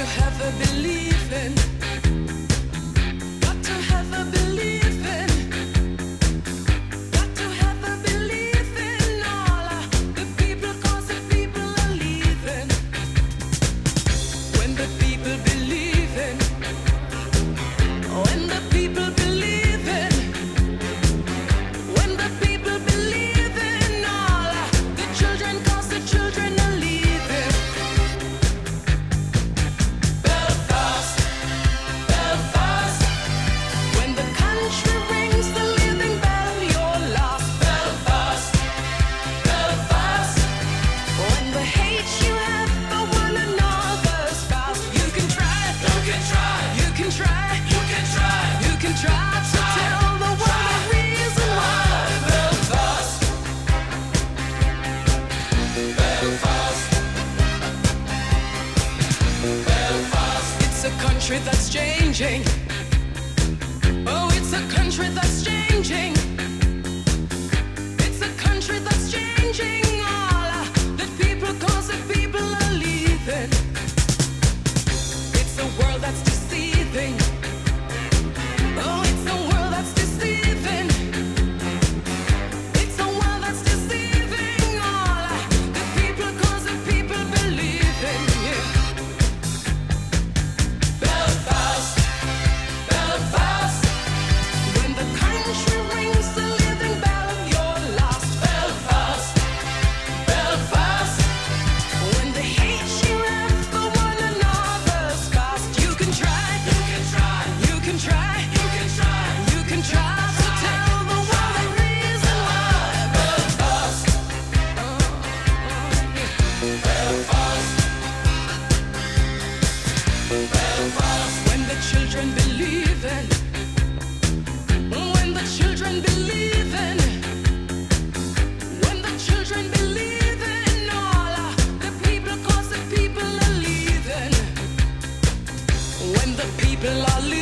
have a belief in. Got to have a belief in. Got to have a belief in all the people, 'cause the people are leaving. When the people believe in. When the people believe in. When the people believe in all the children, 'cause the children are leaving. Belfast, Belfast. When the country rings the living bell, you're lost. Belfast, Belfast. When the hate you have for one another's past, you can try, you can try, you can try, you can try, you can try to tell the world the reason why. Belfast, Belfast, Belfast. It's a country that's changing. Oh, it's a country that's changing. It's a country that's changing. All the people, 'cause the people are leaving. It's a world that's deceiving. Oh, it's a world that's deceiving. It's a world that's deceiving. All the people, 'cause the people believe in you. Belfast, Belfast. When the country rings the living bell, you're lost. Belfast, Belfast. When the hate you have for one another's past, you can try, you can try, you can try, you can try, you can try to tell the world the reason why. Belfast, Belfast, Belfast. When the children believe in. When the children believe in. When the children believe in all the people, 'cause the people are leaving. When the people are leaving.